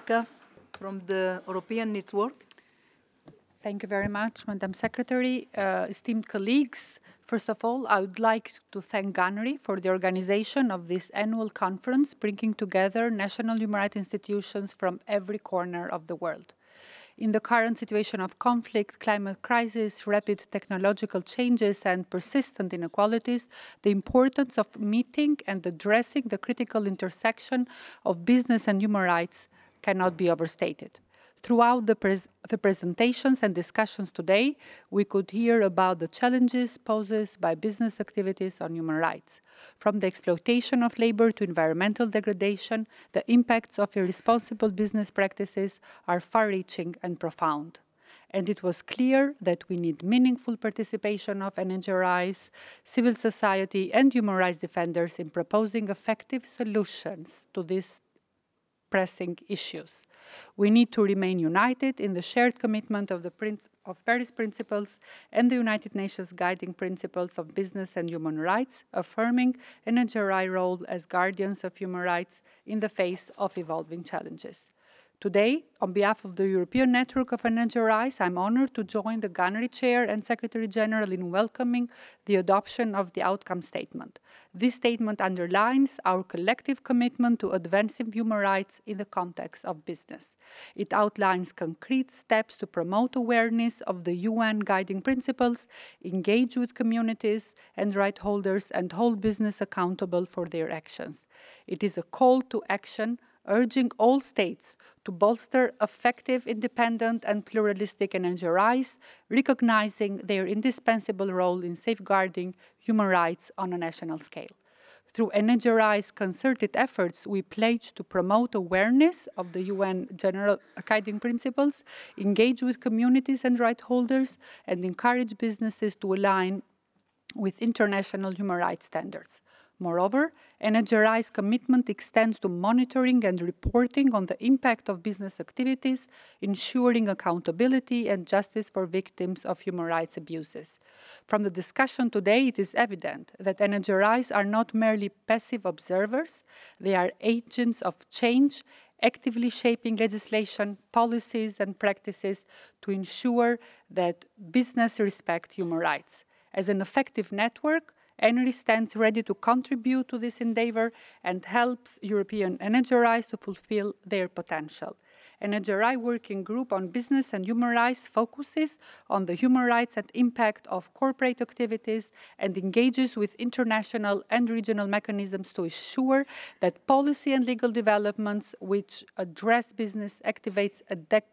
Bianca from the European Network. Thank you very much, Madam Secretary. Esteemed colleagues, first of all, I would like to thank GANRI for the organization of this annual conference, bringing together national human rights institutions from every corner of the world. In the current situation of conflict, climate crisis, rapid technological changes, and persistent inequalities, the importance of meeting and addressing the critical intersection of business and human rights cannot be overstated. Throughout the presentations and discussions today, we could hear about the challenges posed by business activities on human rights. From the exploitation of labor to environmental degradation, the impacts of irresponsible business practices are far-reaching and profound. And it was clear that we need meaningful participation of NGOs, civil society, and human rights defenders in proposing effective solutions to these pressing issues. We need to remain united in the shared commitment of the Paris Principles and the United Nations Guiding Principles of Business and Human Rights, affirming NHRI role as guardians of human rights in the face of evolving challenges. Today, on behalf of the European Network of NGOs, I'm honored to join the GANRI Chair and Secretary General in welcoming the adoption of the outcome statement. This statement underlines our collective commitment to advancing human rights in the context of business. It outlines concrete steps to promote awareness of the UN guiding principles, engage with communities and right holders, and hold business accountable for their actions. It is a call to action urging all states to bolster effective, independent, and pluralistic NGOs, recognizing their indispensable role in safeguarding human rights on a national scale. Through NGOs' concerted efforts, we pledge to promote awareness of the UN General Guiding Principles, engage with communities and right holders, and encourage businesses to align with international human rights standards. Moreover, NHRI's commitment extends to monitoring and reporting on the impact of business activities, ensuring accountability and justice for victims of human rights abuses. From the discussion today, it is evident that NHRIs are not merely passive observers, they are agents of change, actively shaping legislation, policies, and practices to ensure that business respect human rights. As an effective network, ENRI stands ready to contribute to this endeavor and helps European NGOs to fulfill their potential. NGO Working Group on Business and Human Rights focuses on the human rights and impact of corporate activities and engages with international and regional mechanisms to ensure that policy and legal developments which address business activities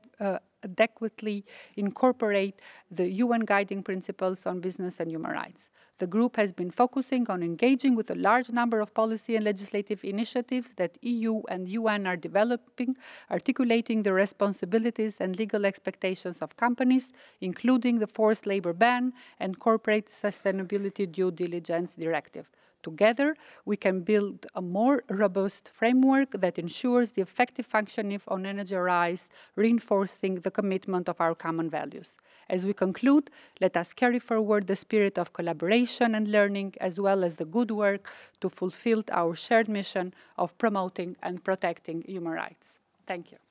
adequately incorporate the UN guiding principles on business and human rights. The group has been focusing on engaging with a large number of policy and legislative initiatives that EU and UN are developing, articulating the responsibilities and legal expectations of companies, including the forced labor ban and corporate sustainability due diligence directive. Together, we can build a more robust framework that ensures the effective functioning of NGOs, reinforcing the commitment of our common values. As we conclude, let us carry forward the spirit of collaboration and learning, as well as the good work to fulfill our shared mission of promoting and protecting human rights. Thank you.